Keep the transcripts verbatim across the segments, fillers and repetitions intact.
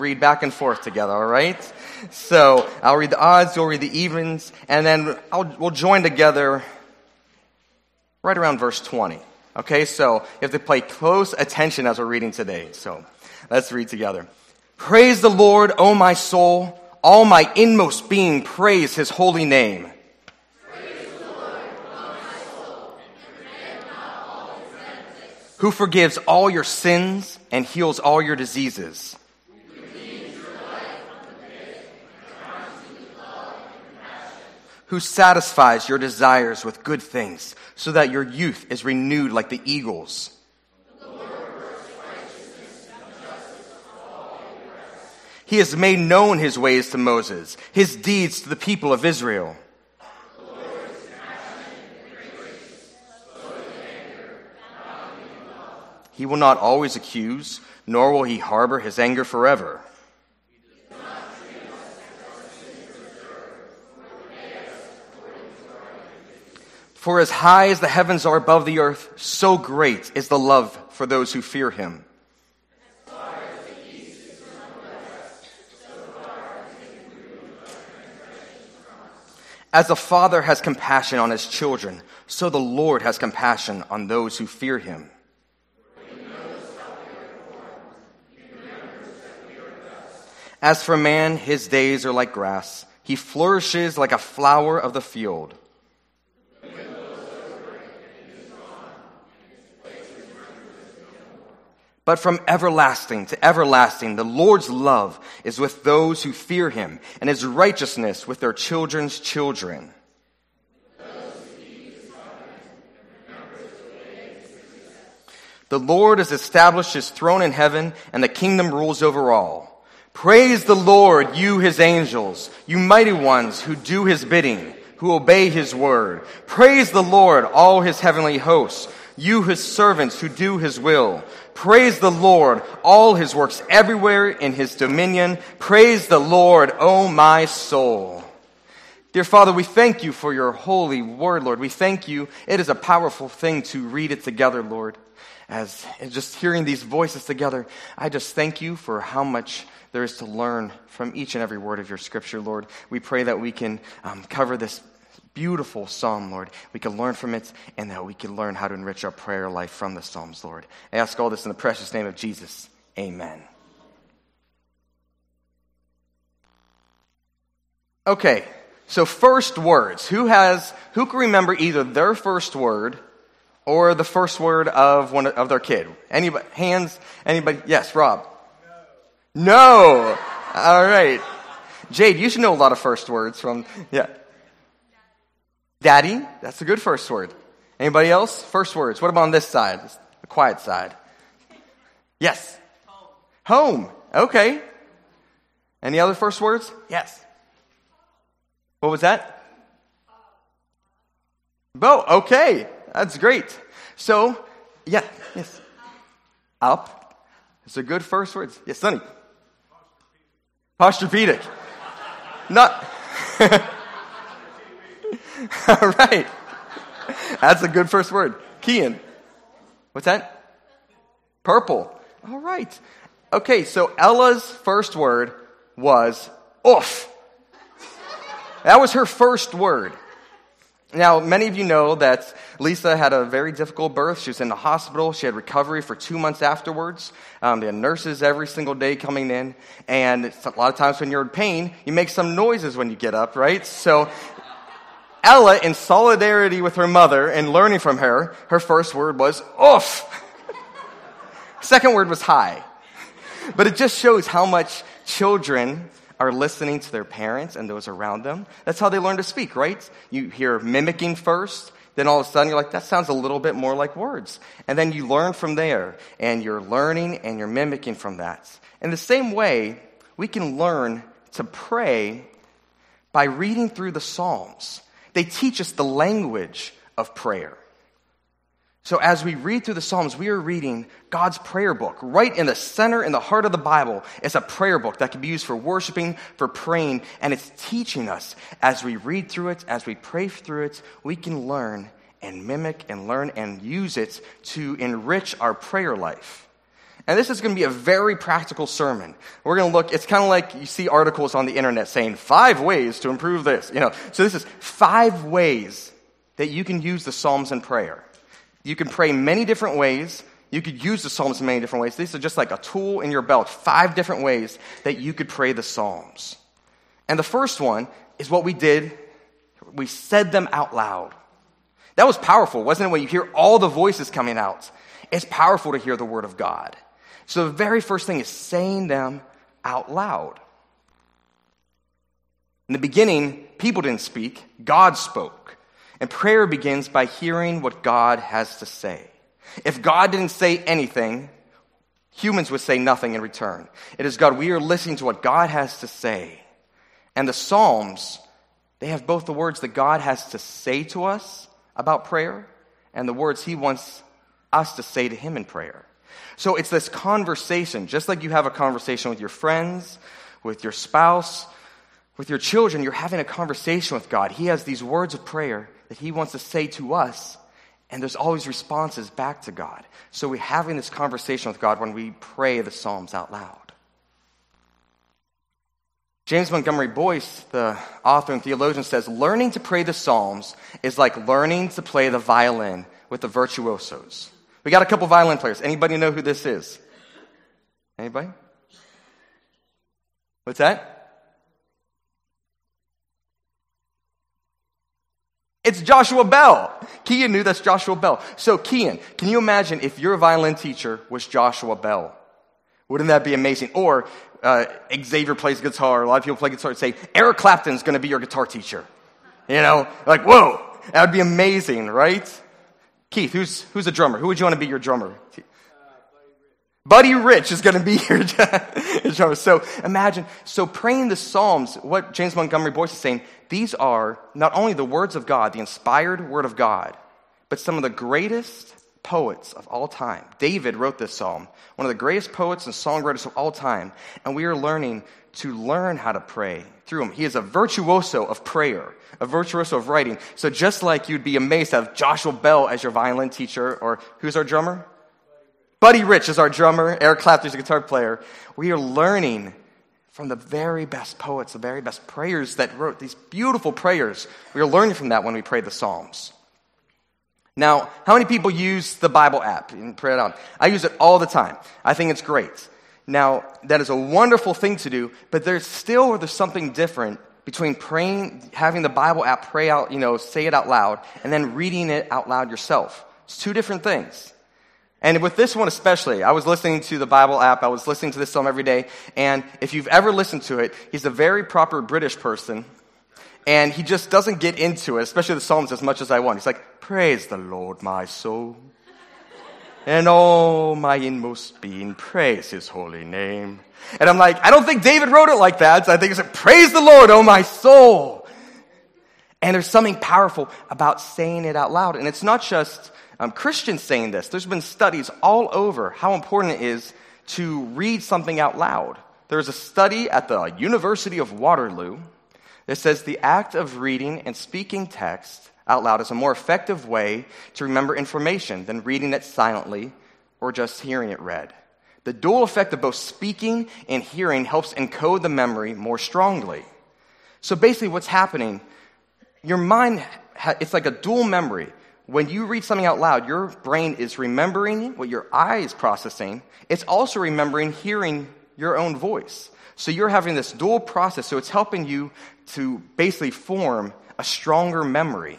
read back and forth together, all right? So I'll read the odds, you'll read the evens, and then I'll, we'll join together right around verse twenty. Okay, so you have to pay close attention as we're reading today. So let's read together. Praise the Lord, O my soul. All my inmost being praise his holy name. Praise the Lord, O my soul, and forget not all his benefits. Who forgives all your sins and heals all your diseases. Who satisfies your desires with good things, so that your youth is renewed like the eagles. The Lord works righteousness and justice for all the oppressed. He has made known his ways to Moses, his deeds to the people of Israel. The Lord is compassionate and gracious, slow to anger, abounding in love. He will not always accuse, nor will he harbor his anger forever. For as high as the heavens are above the earth, so great is the love for those who fear him. As far as the east is from the west, so far as he can remove our transgressions from us. As a father has compassion on his children, so the Lord has compassion on those who fear him. For he knows how we are formed. He remembers that we are dust. As for man, his days are like grass. He flourishes like a flower of the field. But from everlasting to everlasting, the Lord's love is with those who fear him, and his righteousness with their children's children. The Lord has established his throne in heaven, and the kingdom rules over all. Praise the Lord, you his angels, you mighty ones who do his bidding, who obey his word. Praise the Lord, all his heavenly hosts, you his servants who do his will. Praise the Lord, all his works everywhere in his dominion. Praise the Lord, O my soul. Dear Father, we thank you for your holy word, Lord. We thank you. It is a powerful thing to read it together, Lord. As just hearing these voices together, I just thank you for how much there is to learn from each and every word of your scripture, Lord. We pray that we can um, cover this beautiful psalm, Lord. We can learn from it, and that we can learn how to enrich our prayer life from the psalms, Lord. I ask all this in the precious name of Jesus. Amen. Okay, so first words. Who has, who can remember either their first word or the first word of one of their kid? Anybody? Hands? Anybody? Yes, Rob. No. No. All right. Jade, you should know a lot of first words from, yeah. Daddy, that's a good first word. Anybody else? First words. What about on this side, the quiet side? Yes. Home. Home. Okay. Any other first words? Yes. What was that? Bo. Okay. That's great. So, yeah. Yes. Up. It's a good first words. Yes, Sonny. Posturepedic. Not. All right. That's a good first word. Kian. What's that? Purple. All right. Okay, so Ella's first word was oof. That was her first word. Now, many of you know that Lisa had a very difficult birth. She was in the hospital. She had recovery for two months afterwards. Um, they had nurses every single day coming in. And a lot of times when you're in pain, you make some noises when you get up, right? So Ella, in solidarity with her mother and learning from her, her first word was oof. Second word was hi. But it just shows how much children are listening to their parents and those around them. That's how they learn to speak, right? You hear mimicking first, then all of a sudden you're like, that sounds a little bit more like words. And then you learn from there, and you're learning and you're mimicking from that. In the same way, we can learn to pray by reading through the Psalms. They teach us the language of prayer. So as we read through the Psalms, we are reading God's prayer book. Right in the center, in the heart of the Bible, is a prayer book that can be used for worshiping, for praying, and it's teaching us as we read through it, as we pray through it, we can learn and mimic and learn and use it to enrich our prayer life. And this is going to be a very practical sermon. We're going to look, it's kind of like you see articles on the internet saying five ways to improve this. You know, so this is five ways that you can use the Psalms in prayer. You can pray many different ways. You could use the Psalms in many different ways. These are just like a tool in your belt. Five different ways that you could pray the Psalms. And the first one is what we did. We said them out loud. That was powerful, wasn't it? When you hear all the voices coming out, it's powerful to hear the word of God. So the very first thing is saying them out loud. In the beginning, people didn't speak. God spoke. And prayer begins by hearing what God has to say. If God didn't say anything, humans would say nothing in return. It is God, we are listening to what God has to say. And the Psalms, they have both the words that God has to say to us about prayer and the words he wants us to say to him in prayer. So it's this conversation, just like you have a conversation with your friends, with your spouse, with your children, you're having a conversation with God. He has these words of prayer that he wants to say to us, and there's always responses back to God. So we're having this conversation with God when we pray the Psalms out loud. James Montgomery Boyce, the author and theologian, says, learning to pray the Psalms is like learning to play the violin with the virtuosos. We got a couple violin players. Anybody know who this is? Anybody? What's that? It's Joshua Bell. Kian knew that's Joshua Bell. So Kian, can you imagine if your violin teacher was Joshua Bell? Wouldn't that be amazing? Or uh, Xavier plays guitar. A lot of people play guitar and say, Eric Clapton's going to be your guitar teacher. You know, like, whoa, that would be amazing, right? Keith, who's who's a drummer? Who would you want to be your drummer? Uh, Buddy Rich. Buddy Rich is going to be your, your drummer. So imagine, so praying the Psalms, what James Montgomery Boyce is saying, these are not only the words of God, the inspired word of God, but some of the greatest poets of all time. David wrote this psalm, one of the greatest poets and songwriters of all time, and we are learning to learn how to pray through him. He is a virtuoso of prayer, a virtuoso of writing. So just like you'd be amazed to have Joshua Bell as your violin teacher, or who's our drummer? Buddy Rich is our drummer. Eric Clapton is a guitar player. We are learning from the very best poets, the very best prayers that wrote these beautiful prayers. We are learning from that when we pray the Psalms. Now, how many people use the Bible app and pray it out? I use it all the time. I think it's great. Now, that is a wonderful thing to do, but there's still there's something different between praying, having the Bible app pray out, you know, say it out loud, and then reading it out loud yourself. It's two different things. And with this one especially, I was listening to the Bible app, I was listening to this psalm every day, and if you've ever listened to it, he's a very proper British person, and he just doesn't get into it, especially the Psalms, as much as I want. He's like, praise the Lord, my soul. And all my inmost being, praise his holy name. And I'm like, I don't think David wrote it like that. So I think it's like, praise the Lord, oh my soul. And there's something powerful about saying it out loud. And it's not just um, Christians saying this. There's been studies all over how important it is to read something out loud. There's a study at the University of Waterloo that says the act of reading and speaking text out loud is a more effective way to remember information than reading it silently or just hearing it read. The dual effect of both speaking and hearing helps encode the memory more strongly. So basically what's happening, your mind, it's like a dual memory. When you read something out loud, your brain is remembering what your eye is processing. It's also remembering hearing your own voice. So you're having this dual process, so it's helping you to basically form a stronger memory.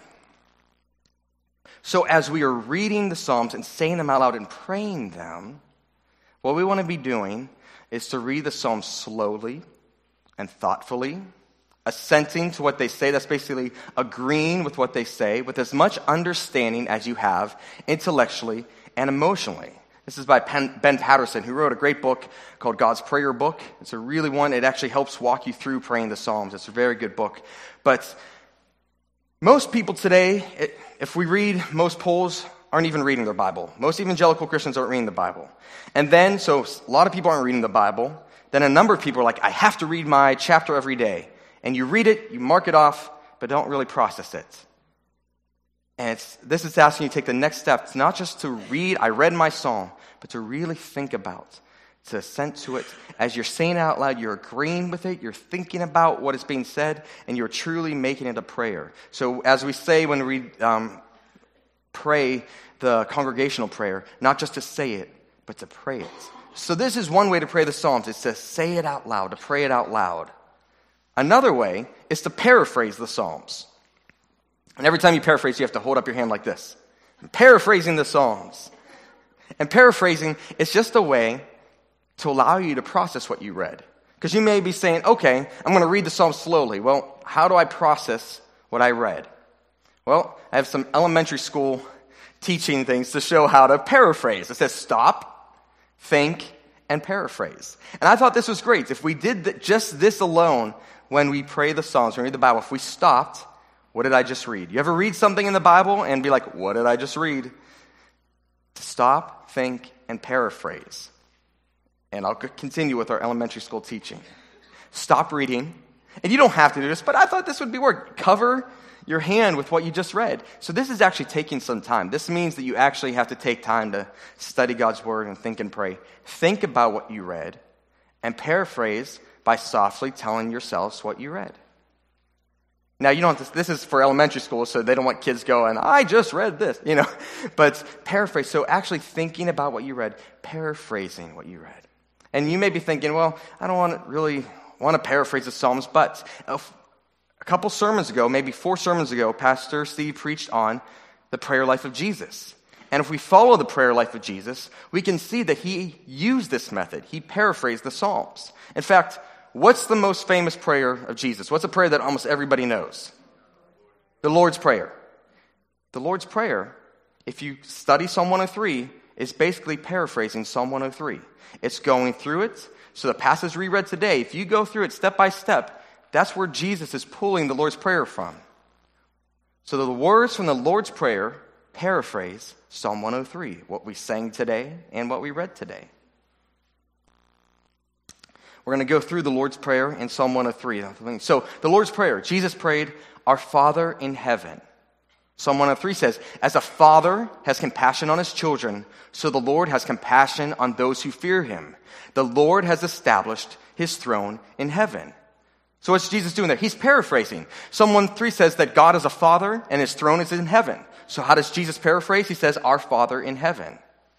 So as we are reading the Psalms and saying them out loud and praying them, what we want to be doing is to read the Psalms slowly and thoughtfully, assenting to what they say. That's basically agreeing with what they say with as much understanding as you have intellectually and emotionally. This is by Ben Patterson, who wrote a great book called God's Prayer Book. It's a really one. It actually helps walk you through praying the Psalms. It's a very good book. But most people today, if we read, most polls aren't even reading their Bible. Most evangelical Christians aren't reading the Bible. And then, so a lot of people aren't reading the Bible. Then a number of people are like, I have to read my chapter every day. And you read it, you mark it off, but don't really process it. And it's, this is asking you to take the next step. It's not just to read, I read my psalm, but to really think about, to assent to it. As you're saying it out loud, you're agreeing with it, you're thinking about what is being said, and you're truly making it a prayer. So as we say when we um, pray the congregational prayer, not just to say it, but to pray it. So this is one way to pray the Psalms, is to say it out loud, to pray it out loud. Another way is to paraphrase the Psalms. And every time you paraphrase, you have to hold up your hand like this. I'm paraphrasing the Psalms. And paraphrasing is just a way to allow you to process what you read. Because you may be saying, okay, I'm going to read the Psalms slowly. Well, how do I process what I read? Well, I have some elementary school teaching things to show how to paraphrase. It says stop, think, and paraphrase. And I thought this was great. If we did th- just this alone when we pray the Psalms, when we read the Bible, if we stopped, what did I just read? You ever read something in the Bible and be like, what did I just read? To stop, think, and paraphrase. And I'll continue with our elementary school teaching. Stop reading. And you don't have to do this, but I thought this would be work. Cover your hand with what you just read. So this is actually taking some time. This means that you actually have to take time to study God's word and think and pray. Think about what you read and paraphrase by softly telling yourselves what you read. Now, you don't have to, this is for elementary school, so they don't want kids going, I just read this, you know. But paraphrase, so actually thinking about what you read, paraphrasing what you read. And you may be thinking, well, I don't want to really want to paraphrase the Psalms, but a couple sermons ago, maybe four sermons ago, Pastor Steve preached on the prayer life of Jesus. And if we follow the prayer life of Jesus, we can see that he used this method. He paraphrased the Psalms. In fact, what's the most famous prayer of Jesus? What's a prayer that almost everybody knows? The Lord's Prayer. The Lord's Prayer, if you study Psalm one oh three, is basically paraphrasing Psalm one oh three. It's going through it. So the passage we read today, if you go through it step by step, that's where Jesus is pulling the Lord's Prayer from. So the words from the Lord's Prayer paraphrase Psalm one oh three, what we sang today and what we read today. We're going to go through the Lord's Prayer in Psalm one oh three. So the Lord's Prayer, Jesus prayed, Our Father in heaven. Psalm one oh three says, As a father has compassion on his children, so the Lord has compassion on those who fear him. The Lord has established his throne in heaven. So what's Jesus doing there? He's paraphrasing. Psalm one oh three says that God is a father and his throne is in heaven. So how does Jesus paraphrase? He says, Our Father in heaven.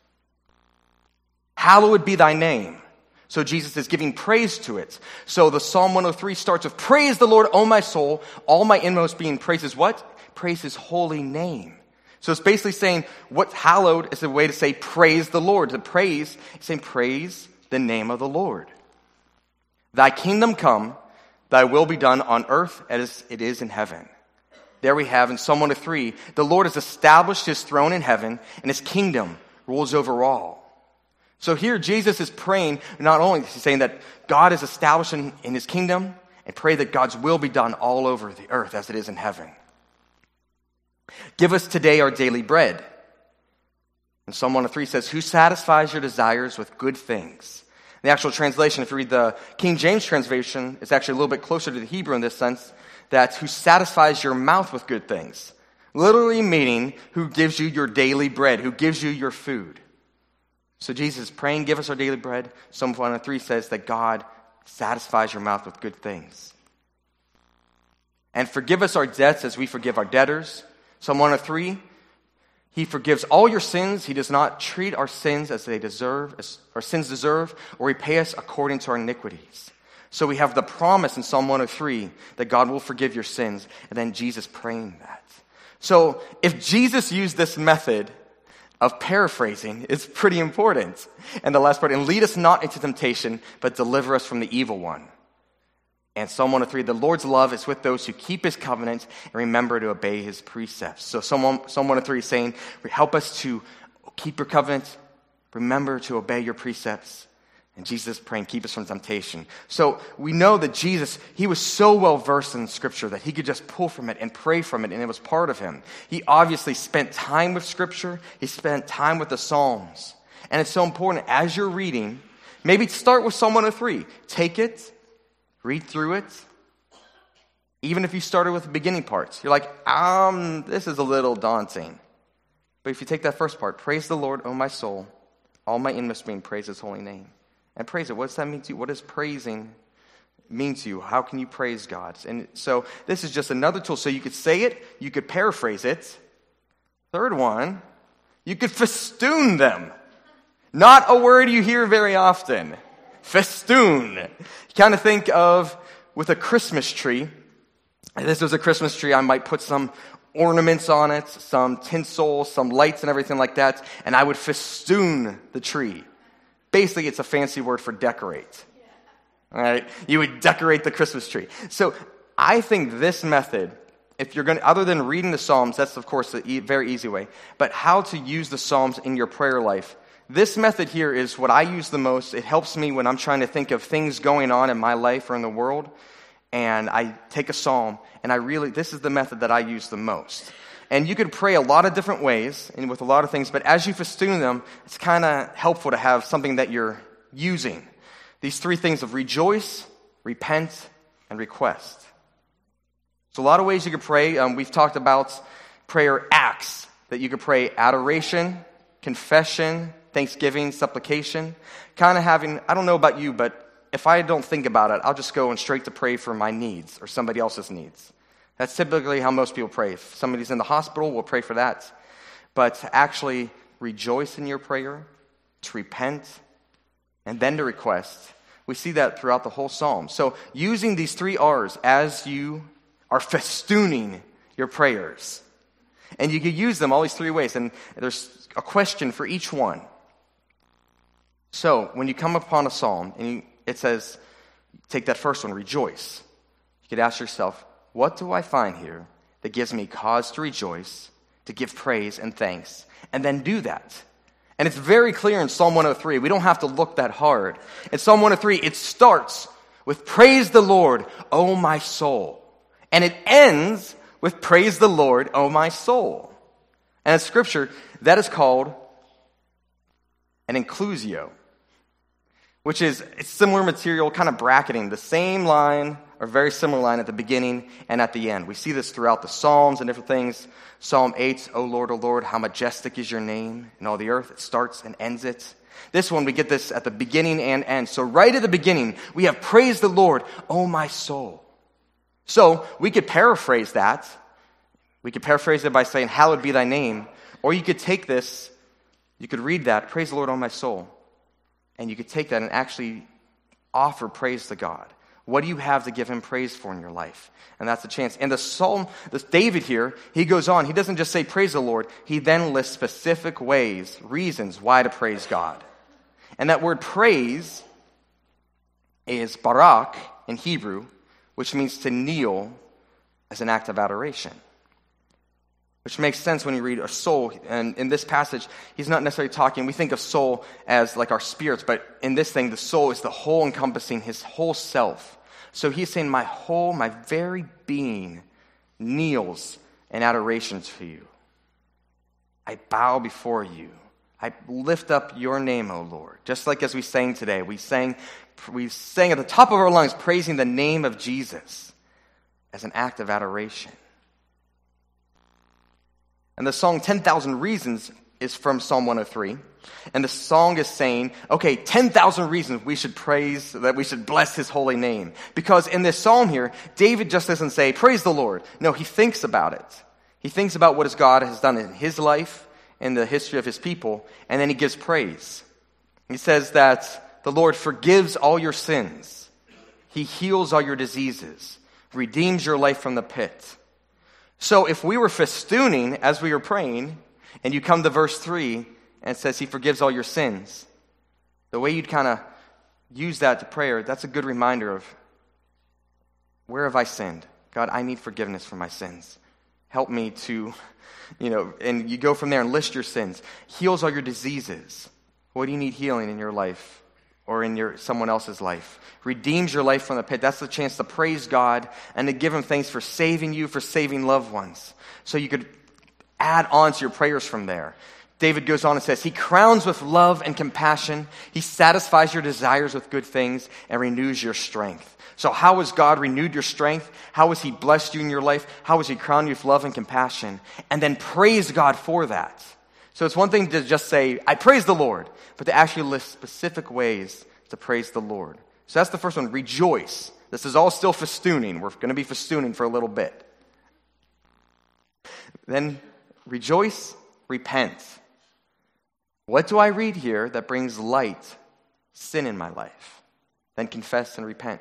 Hallowed be thy name. So Jesus is giving praise to it. So the Psalm one oh three starts with, Praise the Lord, O my soul, all my inmost being praises what? Praise his holy name. So it's basically saying what hallowed is a way to say praise the Lord. To praise, it's saying praise the name of the Lord. Thy kingdom come, thy will be done on earth as it is in heaven. There we have in Psalm one oh three, the Lord has established his throne in heaven and his kingdom rules over all. So here Jesus is praying, not only is he saying that God is establishing in his kingdom, and pray that God's will be done all over the earth as it is in heaven. Give us today our daily bread. And Psalm one oh three says, Who satisfies your desires with good things? The actual translation, if you read the King James translation, it's actually a little bit closer to the Hebrew in this sense, that who satisfies your mouth with good things. Literally meaning who gives you your daily bread, who gives you your food. So Jesus is praying, give us our daily bread. Psalm one oh three says that God satisfies your mouth with good things. And forgive us our debts as we forgive our debtors. Psalm one oh three, he forgives all your sins. He does not treat our sins as they deserve, as our sins deserve, or repay us according to our iniquities. So we have the promise in Psalm one oh three that God will forgive your sins, and then Jesus praying that. So if Jesus used this method of paraphrasing, it's pretty important. And the last part, and lead us not into temptation, but deliver us from the evil one. And Psalm one oh three, the Lord's love is with those who keep his covenant and remember to obey his precepts. So Psalm one oh three is saying, help us to keep your covenant, remember to obey your precepts. And Jesus is praying, keep us from temptation. So we know that Jesus, he was so well versed in Scripture that he could just pull from it and pray from it, and it was part of him. He obviously spent time with Scripture. He spent time with the Psalms. And it's so important, as you're reading, maybe start with Psalm one oh three. Take it, read through it, Even if you started with the beginning parts, you're like, um, this is a little daunting. But if you take that first part, praise the Lord, O my soul, all my inmost being, praise his holy name. And praise it. What does that mean to you? What does praising mean to you? How can you praise God? And so this is just another tool. So you could say it, you could paraphrase it. Third one, you could festoon them. Not a word you hear very often. Festoon. You kind of think of with a Christmas tree. If this was a Christmas tree, I might put some ornaments on it, some tinsel, some lights and everything like that, and I would festoon the tree. Basically, it's a fancy word for decorate. All right? You would decorate the Christmas tree. So I think this method, if you're going to, other than reading the Psalms, that's of course a e- very easy way, but how to use the Psalms in your prayer life. This method here is what I use the most. It helps me when I'm trying to think of things going on in my life or in the world. And I take a psalm, and I really, this is the method that I use the most. And you could pray a lot of different ways, and with a lot of things, but as you festoon them, it's kind of helpful to have something that you're using. These three things of rejoice, repent, and request. So a lot of ways you could pray. Um, we've talked about prayer acts, that you could pray adoration, confession, thanksgiving, supplication. Kind of having, I don't know about you, but if I don't think about it, I'll just go and straight to pray for my needs or somebody else's needs. That's typically how most people pray. If somebody's in the hospital, we'll pray for that. But to actually rejoice in your prayer, to repent, and then to request, we see that throughout the whole psalm. So using these three R's as you are festooning your prayers. And you can use them all these three ways. And there's a question for each one. So when you come upon a psalm, and you it says, take that first one, rejoice. You could ask yourself, what do I find here that gives me cause to rejoice, to give praise and thanks, and then do that? And it's very clear in Psalm one oh three. We don't have to look that hard. In Psalm one oh three, it starts with praise the Lord, O my soul. And it ends with praise the Lord, O my soul. And in Scripture, that is called an inclusio, which is it's similar material, kind of bracketing the same line or very similar line at the beginning and at the end. We see this throughout the Psalms and different things. Psalm eight, O Lord, O Lord, how majestic is your name in all the earth. It starts and ends it. This one, we get this at the beginning and end. So right at the beginning, we have praise the Lord, O my soul. So we could paraphrase that. We could paraphrase it by saying, hallowed be thy name. Or you could take this, you could read that, praise the Lord, O my soul. And you could take that and actually offer praise to God. What do you have to give him praise for in your life? And that's the chance. And the psalm, this David here, he goes on. He doesn't just say praise the Lord. He then lists specific ways, reasons why to praise God. And that word praise is barak in Hebrew, which means to kneel as an act of adoration. Which makes sense when you read a soul. And in this passage, he's not necessarily talking, we think of soul as like our spirits, but in this thing, the soul is the whole encompassing his whole self. So he's saying my whole, my very being kneels in adoration to you. I bow before you. I lift up your name, O Lord. Just like as we sang today, we sang, we sang at the top of our lungs, praising the name of Jesus as an act of adoration. And the song ten thousand Reasons is from Psalm one oh three. And the song is saying, okay, ten thousand reasons we should praise, that we should bless his holy name. Because in this psalm here, David just doesn't say, praise the Lord. No, he thinks about it. He thinks about what his God has done in his life, in the history of his people, and then he gives praise. He says that the Lord forgives all your sins. He heals all your diseases, redeems your life from the pit. So if we were festooning as we were praying, and you come to verse three, and it says he forgives all your sins, the way you'd kind of use that to prayer, that's a good reminder of, where have I sinned? God, I need forgiveness for my sins. Help me to, you know, and you go from there and list your sins. Heals all your diseases. What do you need healing in your life? Or in your someone else's life. Redeems your life from the pit. That's the chance to praise God and to give him thanks for saving you, for saving loved ones. So you could add on to your prayers from there. David goes on and says, he crowns with love and compassion. He satisfies your desires with good things and renews your strength. So how has God renewed your strength? How has he blessed you in your life? How has he crowned you with love and compassion? And then praise God for that. So it's one thing to just say, I praise the Lord, but to actually list specific ways to praise the Lord. So that's the first one, rejoice. This is all still festooning. We're going to be festooning for a little bit. Then rejoice, repent. What do I read here that brings light, sin in my life? Then confess and repent.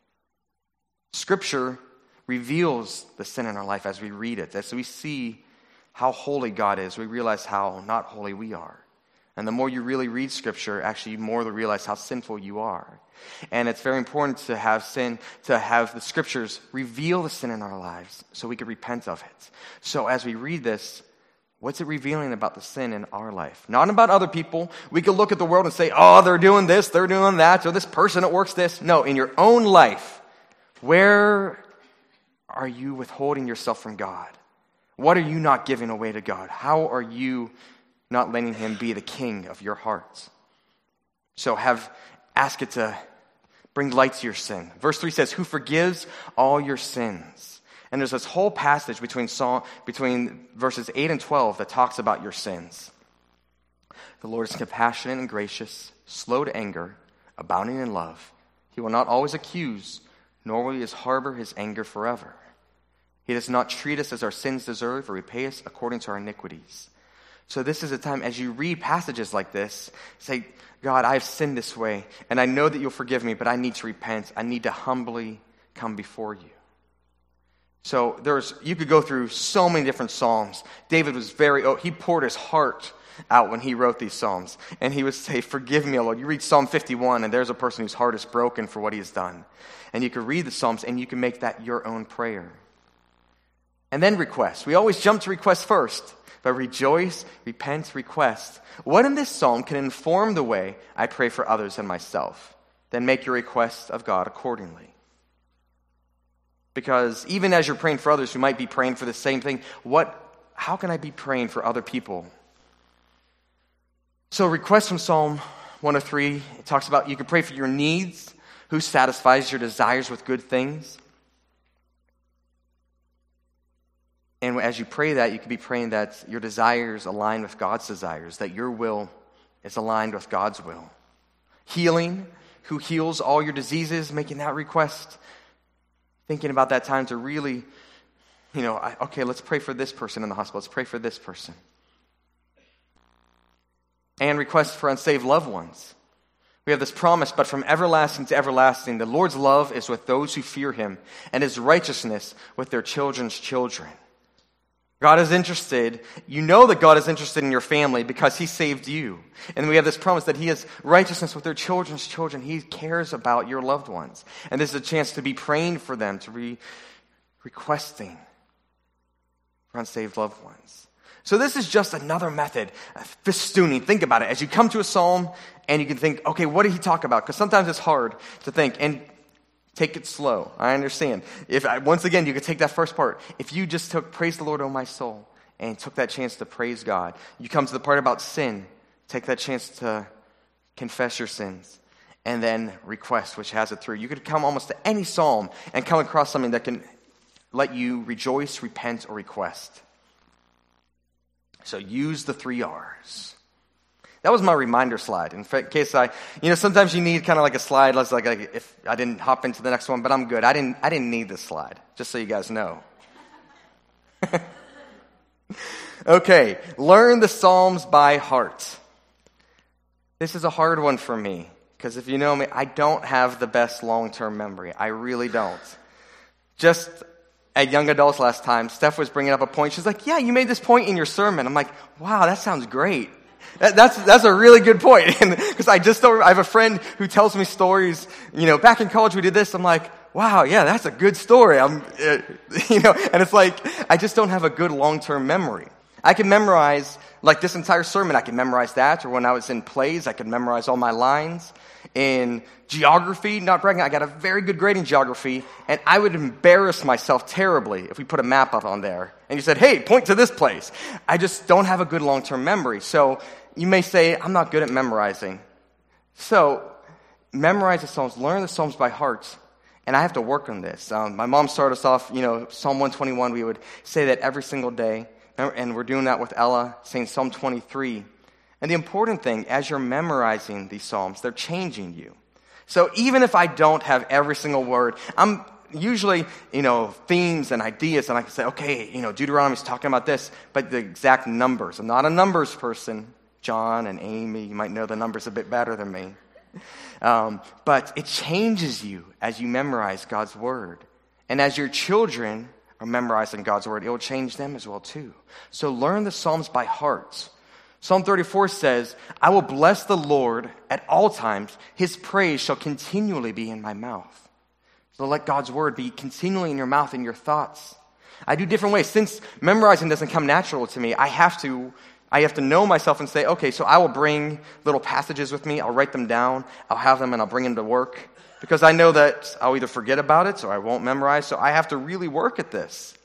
Scripture reveals the sin in our life as we read it. As we see how holy God is, we realize how not holy we are. And the more you really read Scripture, actually, the more you realize how sinful you are. And it's very important to have sin, to have the Scriptures reveal the sin in our lives so we can repent of it. So as we read this, what's it revealing about the sin in our life? Not about other people. We can look at the world and say, oh, they're doing this, they're doing that, or this person at work's this. No, in your own life, where are you withholding yourself from God? What are you not giving away to God? How are you not letting him be the king of your heart? So have, ask it to bring light to your sin. Verse three says, who forgives all your sins. And there's this whole passage between Psalm, between verses eight and twelve that talks about your sins. The Lord is compassionate and gracious, slow to anger, abounding in love. He will not always accuse, nor will he harbor his anger forever. He does not treat us as our sins deserve or repay us according to our iniquities. So this is a time, as you read passages like this, say, God, I have sinned this way, and I know that you'll forgive me, but I need to repent. I need to humbly come before you. So there's, you could go through so many different psalms. David was very, oh, he poured his heart out when he wrote these psalms. And he would say, forgive me, O Lord. You read Psalm fifty-one, and there's a person whose heart is broken for what he has done. And you could read the psalms, and you can make that your own prayer. And then request. We always jump to request first. But rejoice, repent, request. What in this psalm can inform the way I pray for others and myself? Then make your request of God accordingly. Because even as you're praying for others who might be praying for the same thing, what, how can I be praying for other people? So request from Psalm one oh three, it talks about you can pray for your needs, who satisfies your desires with good things. And as you pray that, you can be praying that your desires align with God's desires, that your will is aligned with God's will. Healing, who heals all your diseases, making that request. Thinking about that time to really, you know, okay, let's pray for this person in the hospital. Let's pray for this person. And request for unsaved loved ones. We have this promise, but from everlasting to everlasting, the Lord's love is with those who fear him, and his righteousness with their children's children. God is interested. You know that God is interested in your family because he saved you. And we have this promise that he has righteousness with their children's children. He cares about your loved ones. And this is a chance to be praying for them, to be requesting for unsaved loved ones. So this is just another method, festooning. Think about it. As you come to a psalm and you can think, okay, what did he talk about? Because sometimes it's hard to think. And take it slow. I understand. If I, once again, you could take that first part. If you just took praise the Lord, O my soul, and took that chance to praise God, you come to the part about sin. Take that chance to confess your sins, and then request, which has it through. You could come almost to any psalm and come across something that can let you rejoice, repent, or request. So use the three R's. That was my reminder slide. In case I, you know, sometimes you need kind of like a slide. Like, like if I didn't hop into the next one, but I'm good. I didn't. I didn't need this slide. Just so you guys know. Okay, learn the Psalms by heart. This is a hard one for me because if you know me, I don't have the best long-term memory. I really don't. Just at Young Adults last time, Steph was bringing up a point. She's like, "Yeah, you made this point in your sermon." I'm like, "Wow, that sounds great." That, that's that's a really good point, because I just don't. I have a friend who tells me stories. You know, back in college we did this. I'm like, wow, yeah, that's a good story. I'm, uh, you know, and it's like I just don't have a good long-term memory. I can memorize like this entire sermon. I can memorize that, or when I was in plays, I could memorize all my lines. In geography, not bragging, I got a very good grade in geography, and I would embarrass myself terribly if we put a map up on there and you said, hey, point to this place. I just don't have a good long-term memory. So you may say, I'm not good at memorizing. So memorize the Psalms, learn the Psalms by heart, And I have to work on this. Um, my mom started us off, you know, Psalm one twenty-one. We would say that every single day. And we're doing that with Ella, saying Psalm twenty-three. And the important thing, as you're memorizing these Psalms, they're changing you. So even if I don't have every single word, I'm usually, you know, themes and ideas, and I can say, okay, you know, Deuteronomy's talking about this, but the exact numbers. I'm not a numbers person. John and Amy, you might know the numbers a bit better than me. Um, but it changes you as you memorize God's word. And as your children are memorizing God's word, it will change them as well too. So learn the Psalms by heart. Psalm thirty-four says, I will bless the Lord at all times. His praise shall continually be in my mouth. So let God's word be continually in your mouth and your thoughts. I do different ways. Since memorizing doesn't come natural to me, I have to I have to know myself and say, okay, so I will bring little passages with me. I'll write them down. I'll have them and I'll bring them to work. Because I know that I'll either forget about it or I won't memorize. So I have to really work at this.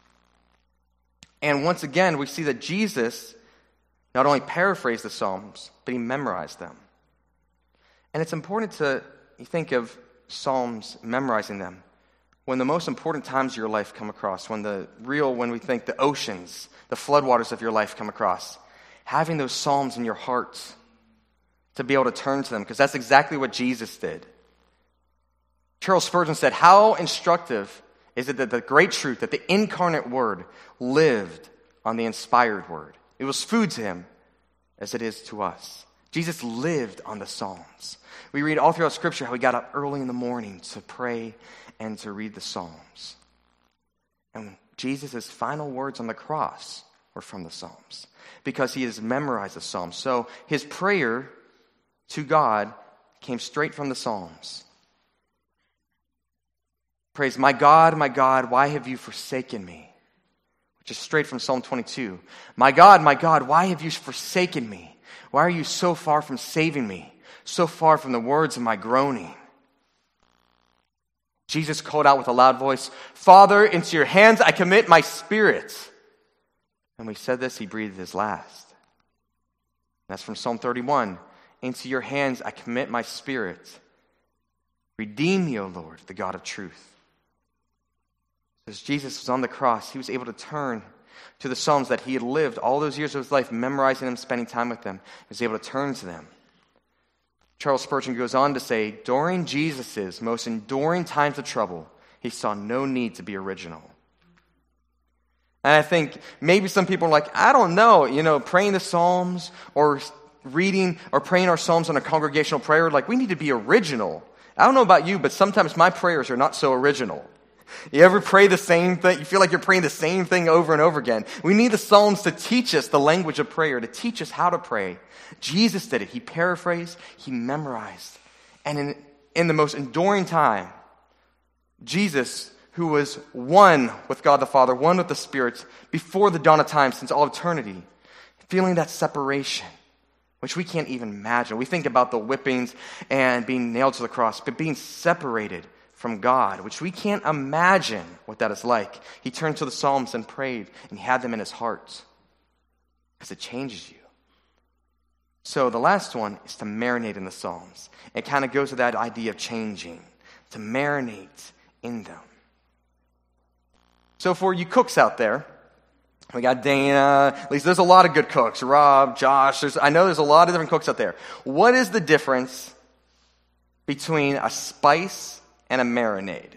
And once again, we see that Jesus not only paraphrased the Psalms, but he memorized them. And it's important to you think of Psalms, memorizing them, when the most important times of your life come across, when the real, when we think the oceans, the floodwaters of your life come across, having those Psalms in your heart to be able to turn to them, because that's exactly what Jesus did. Charles Spurgeon said, how instructive is it that the great truth, that the incarnate Word lived on the inspired Word. It was food to him as it is to us. Jesus lived on the Psalms. We read all throughout Scripture how he got up early in the morning to pray and to read the Psalms. And Jesus' final words on the cross were from the Psalms because he has memorized the Psalms. So his prayer to God came straight from the Psalms. Praise, my God, my God, why have you forsaken me? Which is straight from Psalm twenty-two. My God, my God, why have you forsaken me? Why are you so far from saving me? So far from the words of my groaning? Jesus called out with a loud voice, Father, into your hands I commit my spirit. And when he said this, he breathed his last. That's from Psalm thirty-one. Into your hands I commit my spirit. Redeem me, O Lord, the God of truth. As Jesus was on the cross, he was able to turn to the Psalms that he had lived all those years of his life, memorizing them, spending time with them. He was able to turn to them. Charles Spurgeon goes on to say, during Jesus' most enduring times of trouble, he saw no need to be original. And I think maybe some people are like, I don't know, you know, praying the Psalms or reading or praying our Psalms on a congregational prayer, like we need to be original. I don't know about you, but sometimes my prayers are not so original. You ever pray the same thing? You feel like you're praying the same thing over and over again. We need the Psalms to teach us the language of prayer, to teach us how to pray. Jesus did it. He paraphrased, he memorized. And in, in the most enduring time, Jesus, who was one with God the Father, one with the Spirit, before the dawn of time, since all eternity, feeling that separation, which we can't even imagine. We think about the whippings and being nailed to the cross, but being separated from God, which we can't imagine what that is like. He turned to the Psalms and prayed, and he had them in his heart, because it changes you. So the last one is to marinate in the Psalms. It kind of goes to that idea of changing, to marinate in them. So for you cooks out there, we got Dana, at least there's a lot of good cooks, Rob, Josh, there's, I know there's a lot of different cooks out there. What is the difference between a spice and a marinade?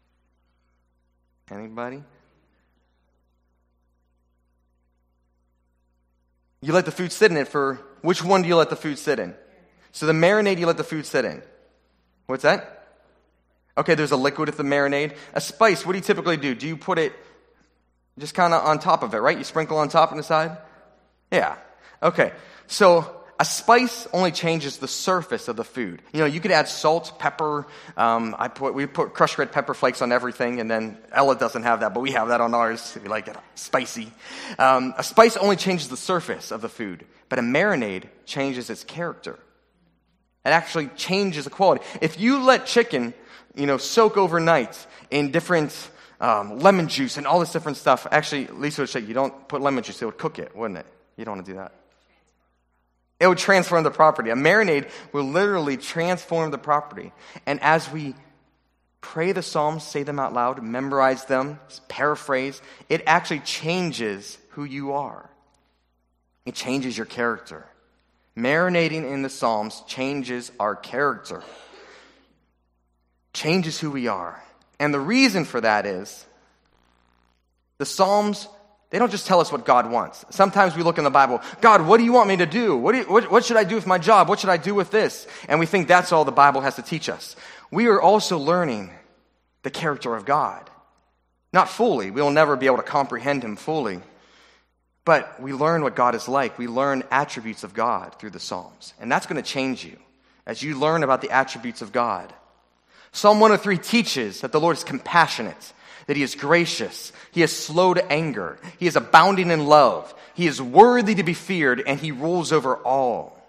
Anybody? You let the food sit in it for, which one do you let the food sit in? So the marinade you let the food sit in. What's that? Okay, there's a liquid with the marinade. A spice, what do you typically do? Do you put it just kind of on top of it, right? You sprinkle on top and the side? Yeah. Okay, so a spice only changes the surface of the food. You know, you could add salt, pepper. Um, I put we put crushed red pepper flakes on everything, and then Ella doesn't have that, but we have that on ours if you like it spicy. Um, a spice only changes the surface of the food, but a marinade changes its character. It actually changes the quality. If you let chicken, you know, soak overnight in different um, lemon juice and all this different stuff, actually, Lisa would say you don't put lemon juice; it would cook it, wouldn't it? You don't want to do that. It would transform the property. A marinade will literally transform the property. And as we pray the Psalms, say them out loud, memorize them, paraphrase, it actually changes who you are. It changes your character. Marinating in the Psalms changes our character, changes who we are. And the reason for that is the Psalms, they don't just tell us what God wants. Sometimes we look in the Bible, God, what do you want me to do? What, do you, what, what should I do with my job? What should I do with this? And we think that's all the Bible has to teach us. We are also learning the character of God. Not fully. We will never be able to comprehend him fully. But we learn what God is like. We learn attributes of God through the Psalms. And that's going to change you as you learn about the attributes of God. Psalm one oh three teaches that the Lord is compassionate, that he is gracious, he is slow to anger, he is abounding in love, he is worthy to be feared, and he rules over all.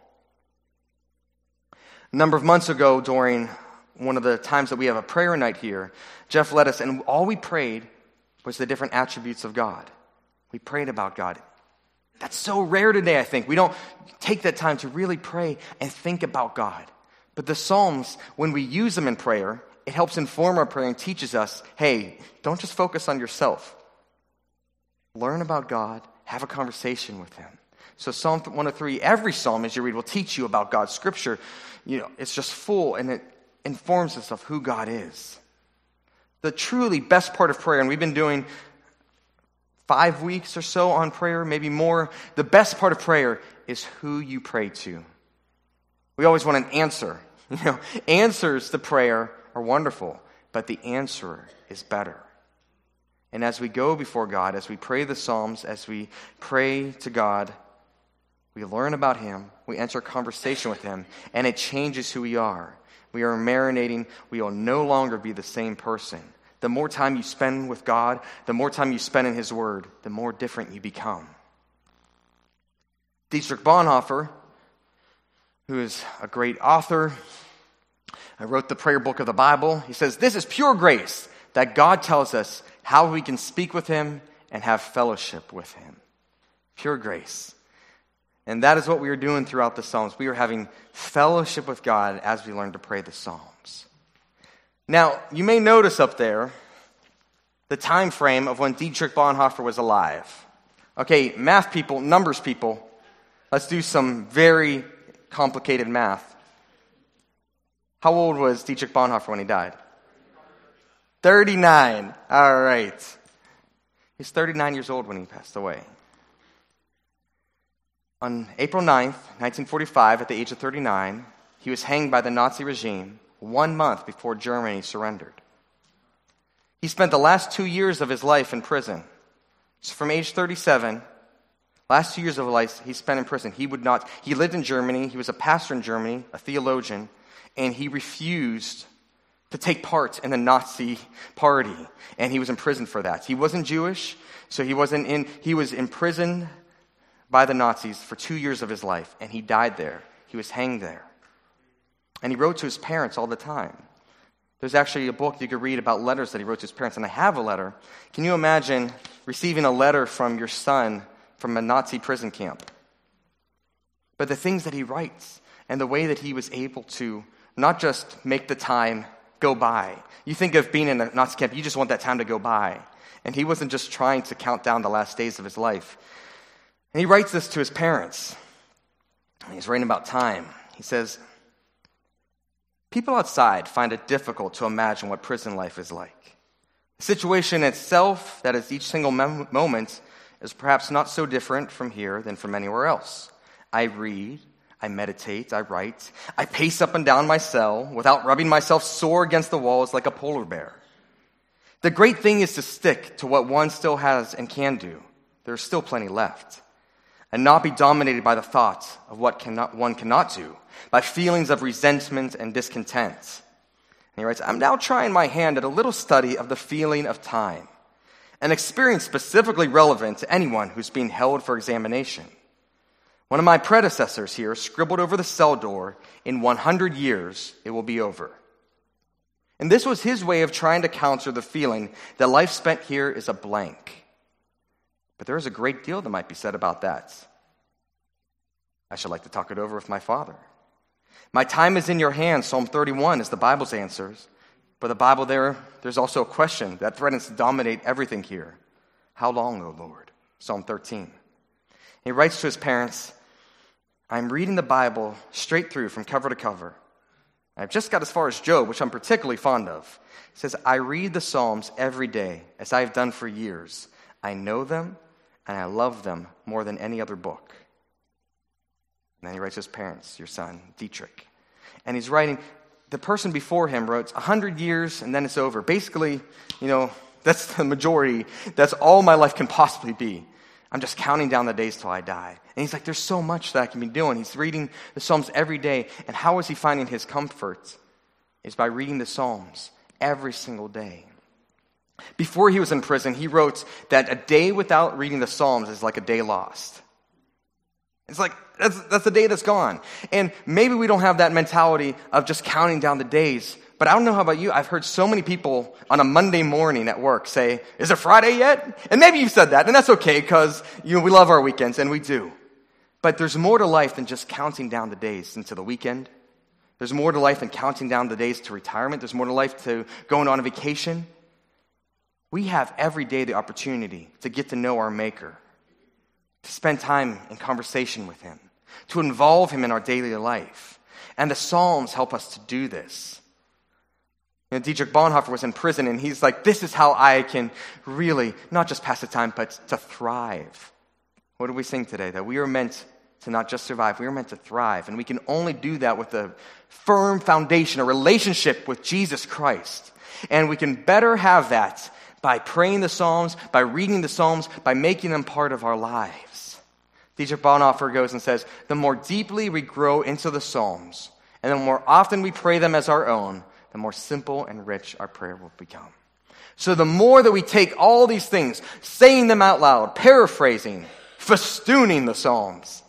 A number of months ago, during one of the times that we have a prayer night here, Jeff led us, and all we prayed was the different attributes of God. We prayed about God. That's so rare today, I think. We don't take that time to really pray and think about God. But the Psalms, when we use them in prayer, it helps inform our prayer and teaches us, hey, don't just focus on yourself. Learn about God, have a conversation with him. So Psalm one oh three, every psalm as you read will teach you about God. Scripture, you know, it's just full and it informs us of who God is. The truly best part of prayer, and we've been doing five weeks or so on prayer, maybe more. The best part of prayer is who you pray to. We always want an answer. You know, answers to prayer are wonderful, but the answer is better. And as we go before God, as we pray the Psalms, as we pray to God, we learn about him, we enter a conversation with him, and it changes who we are. We are marinating. We will no longer be the same person. The more time you spend with God, the more time you spend in his word, the more different you become. Dietrich Bonhoeffer, who is a great author, I wrote the prayer book of the Bible. He says, this is pure grace that God tells us how we can speak with him and have fellowship with him. Pure grace. And that is what we are doing throughout the Psalms. We are having fellowship with God as we learn to pray the Psalms. Now, you may notice up there the time frame of when Dietrich Bonhoeffer was alive. Okay, math people, numbers people, let's do some very complicated math. How old was Dietrich Bonhoeffer when he died? thirty-nine. All right. He's thirty-nine years old when he passed away. On April ninth, nineteen forty-five, at the age of thirty-nine, he was hanged by the Nazi regime one month before Germany surrendered. He spent the last two years of his life in prison. So from age thirty-seven, last two years of his life he spent in prison. He would not. He lived in Germany. He was a pastor in Germany, a theologian, and he refused to take part in the Nazi party, and he was imprisoned for that. He wasn't Jewish, so he wasn't in. He was imprisoned by the Nazis for two years of his life, and he died there. He was hanged there. And he wrote to his parents all the time. There's actually a book you could read about letters that he wrote to his parents, and I have a letter. Can you imagine receiving a letter from your son from a Nazi prison camp? But the things that he writes, and the way that he was able to not just make the time go by. You think of being in a Nazi camp, you just want that time to go by. And he wasn't just trying to count down the last days of his life. And he writes this to his parents. And he's writing about time. He says, people outside find it difficult to imagine what prison life is like. The situation itself, that is each single mem- moment, is perhaps not so different from here than from anywhere else. I read, I meditate, I write, I pace up and down my cell without rubbing myself sore against the walls like a polar bear. The great thing is to stick to what one still has and can do. There is still plenty left. And not be dominated by the thought of what cannot, one cannot do, by feelings of resentment and discontent. And he writes, I'm now trying my hand at a little study of the feeling of time, an experience specifically relevant to anyone who's being held for examination. One of my predecessors here scribbled over the cell door, in one hundred years it will be over. And this was his way of trying to counter the feeling that life spent here is a blank. But there is a great deal that might be said about that. I should like to talk it over with my father. My time is in your hands, Psalm thirty-one is the Bible's answers. But the Bible there, there's also a question that threatens to dominate everything here. How long, O Lord? Psalm thirteen. He writes to his parents, I'm reading the Bible straight through from cover to cover. I've just got as far as Job, which I'm particularly fond of. He says, I read the Psalms every day, as I have done for years. I know them, and I love them more than any other book. And then he writes to his parents, your son, Dietrich. And he's writing, the person before him wrote one hundred years, and then it's over. Basically, you know, that's the majority. That's all my life can possibly be. I'm just counting down the days till I die. And he's like, there's so much that I can be doing. He's reading the Psalms every day. And how is he finding his comfort? It's by reading the Psalms every single day. Before he was in prison, he wrote that a day without reading the Psalms is like a day lost. It's like, that's, that's a day that's gone. And maybe we don't have that mentality of just counting down the days. But I don't know how about you. I've heard so many people on a Monday morning at work say, is it Friday yet? And maybe you've said that, and that's okay because you know, we love our weekends, and we do. But there's more to life than just counting down the days into the weekend. There's more to life than counting down the days to retirement. There's more to life to going on a vacation. We have every day the opportunity to get to know our Maker, to spend time in conversation with Him, to involve Him in our daily life. And the Psalms help us to do this. You know, Dietrich Bonhoeffer was in prison, and he's like, this is how I can really, not just pass the time, but to thrive. What did we sing today? That we are meant to not just survive, we are meant to thrive. And we can only do that with a firm foundation, a relationship with Jesus Christ. And we can better have that by praying the Psalms, by reading the Psalms, by making them part of our lives. Dietrich Bonhoeffer goes and says, the more deeply we grow into the Psalms, and the more often we pray them as our own, the more simple and rich our prayer will become. So the more that we take all these things, saying them out loud, paraphrasing, festooning the Psalms,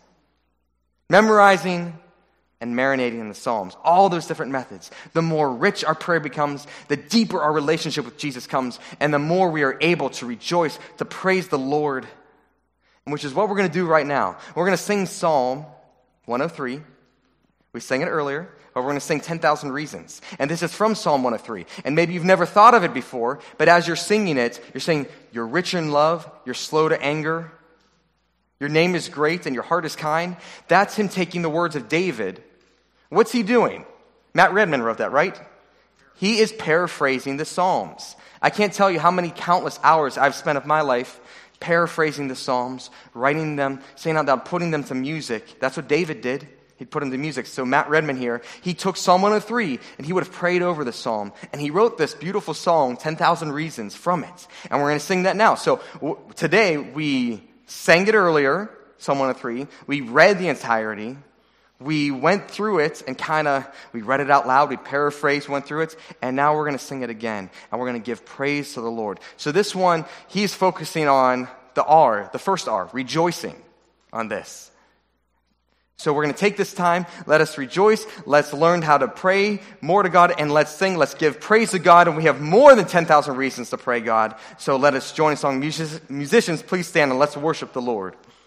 memorizing and marinating in the Psalms, all those different methods, the more rich our prayer becomes, the deeper our relationship with Jesus comes, and the more we are able to rejoice, to praise the Lord, which is what we're going to do right now. We're going to sing Psalm one oh three. We sang it earlier. But we're going to sing ten thousand Reasons. And this is from Psalm one oh three. And maybe you've never thought of it before, but as you're singing it, you're saying, you're rich in love, you're slow to anger, your name is great, and your heart is kind. That's him taking the words of David. What's he doing? Matt Redman wrote that, right? He is paraphrasing the Psalms. I can't tell you how many countless hours I've spent of my life paraphrasing the Psalms, writing them, saying out loud, putting them to music. That's what David did. He'd put them to music. So Matt Redman here, he took Psalm one oh three and he would have prayed over the psalm. And he wrote this beautiful song, ten thousand Reasons, from it. And we're going to sing that now. So w- today we sang it earlier, Psalm one oh three. We read the entirety. We went through it and kind of, we read it out loud. We paraphrased, went through it. And now we're going to sing it again. And we're going to give praise to the Lord. So this one, he's focusing on the R, the first R, rejoicing on this. So we're going to take this time, let us rejoice, let's learn how to pray more to God, and let's sing, let's give praise to God, and we have more than ten thousand reasons to pray God. So let us join in song. Musicians, please stand and let's worship the Lord.